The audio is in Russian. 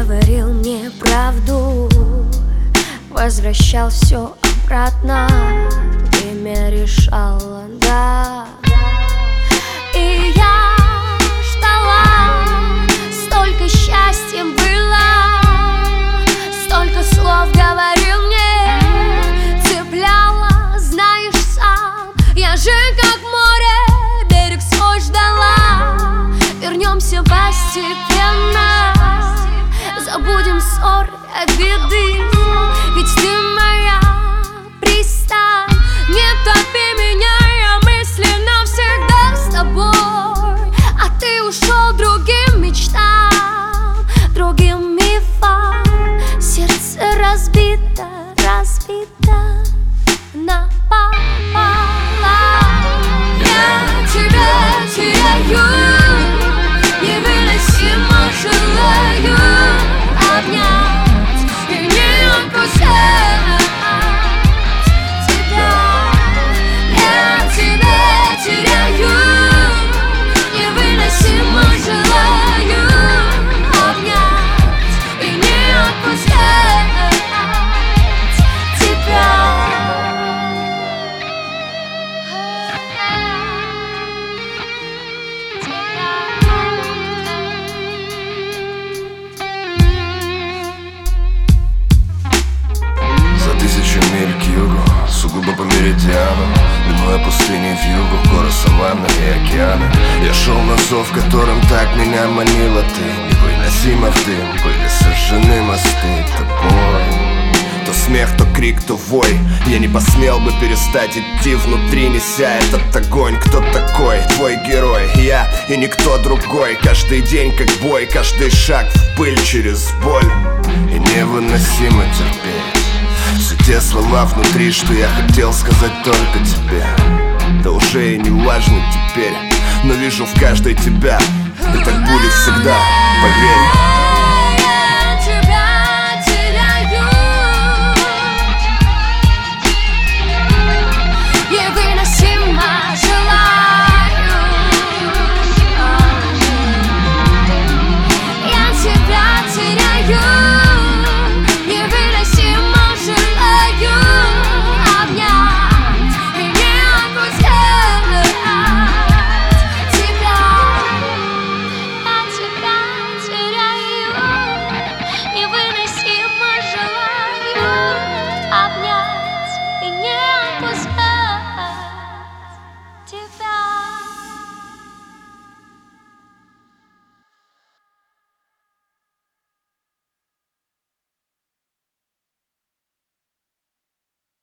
говорил мне правду, возвращал все обратно, время решало, да. И я ждала, столько счастья было, столько слов говорил мне, цепляла, знаешь сам. Я же как море, берег свой ждала. Вернемся постепенно, забудем ссоры, обиды, ведь ты моя пристань. Не топи меня, я мысленно всегда с тобой, а ты ушел другим мечтам, другим мифам. Сердце разбито, разбито напополам. Я тебя теряю, невыносимо желаю обнять и не отпускать тебя. Я тебя теряю, невыносимо желаю обнять и не отпускать тебя. Миль к югу, сугубо по меридиану, минуя пустыни в югу, горы, саванны и океаны. Я шел на зов, которым так меня манила ты. Невыносимо в дым были сожжены мосты тобой. То смех, то крик, то вой. Я не посмел бы перестать идти внутри, неся этот огонь. Кто такой твой герой? Я и никто другой. Каждый день как бой, каждый шаг в пыль через боль. И невыносимо терпеть все те слова внутри, что я хотел сказать только тебе. Да уже и не важно теперь, но вижу в каждой тебя, и так будет всегда, поверь.